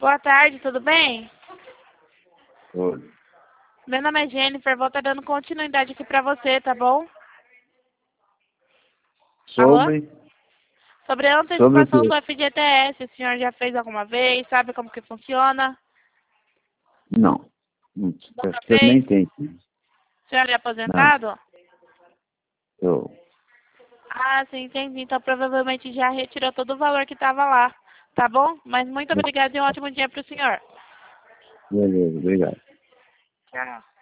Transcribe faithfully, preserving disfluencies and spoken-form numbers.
Boa tarde, tudo bem? Oi. Meu nome é Jennifer, vou estar dando continuidade aqui pra você, tá bom? Alô? Sobre? Sobre a Sobre o antecipação quê? do F G T S, o senhor já fez alguma vez? Sabe como que funciona? Não. Não, Nunca acho que eu fez? nem tenho. O senhor é Não. aposentado? Eu. Ah, sim, entendi. Então provavelmente já retirou todo o valor que estava lá, tá bom? Mas muito obrigada e um ótimo dia pro senhor. Beleza, obrigado. Tchau.